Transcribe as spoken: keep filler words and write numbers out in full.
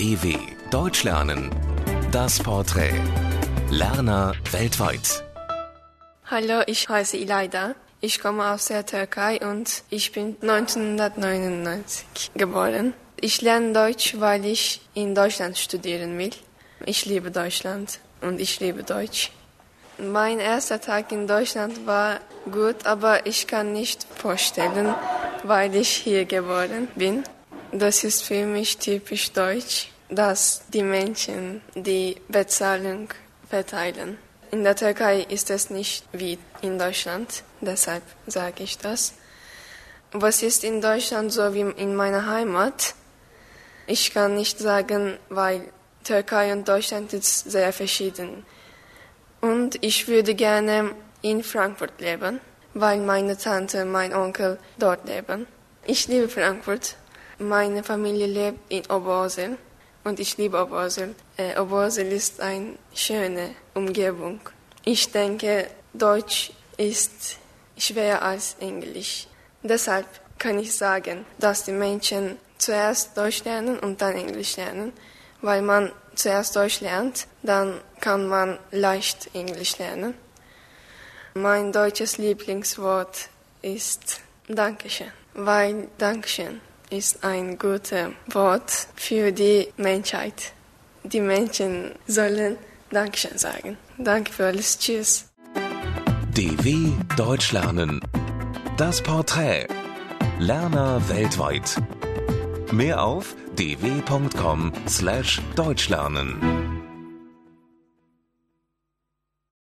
D W Deutsch lernen. Das Porträt. Lerner weltweit. Hallo, ich heiße İlayda. Ich komme aus der Türkei und ich bin neunzehnhundertneunundneunzig geboren. Ich lerne Deutsch, weil ich in Deutschland studieren will. Ich liebe Deutschland und ich liebe Deutsch. Mein erster Tag in Deutschland war gut, aber ich kann nicht vorstellen, weil ich hier geboren bin. Das ist für mich typisch deutsch, dass die Menschen die Bezahlung verteilen. In der Türkei ist es nicht wie in Deutschland, deshalb sage ich das. Was ist in Deutschland so wie in meiner Heimat? Ich kann nicht sagen, weil Türkei und Deutschland ist sehr verschieden. Und ich würde gerne in Frankfurt leben, weil meine Tante, mein Onkel dort leben. Ich liebe Frankfurt. Meine Familie lebt in Oberursel und ich liebe Oberursel. Äh, Oberursel ist eine schöne Umgebung. Ich denke, Deutsch ist schwerer als Englisch. Deshalb kann ich sagen, dass die Menschen zuerst Deutsch lernen und dann Englisch lernen. Weil man zuerst Deutsch lernt, dann kann man leicht Englisch lernen. Mein deutsches Lieblingswort ist Dankeschön, weil Dankeschön ist ein gutes Wort für die Menschheit. Die Menschen sollen Dankeschön sagen. Danke für alles. Tschüss. D W Deutsch lernen. Das Porträt. Lerner weltweit. Mehr auf d w punkt com slash deutschlernen.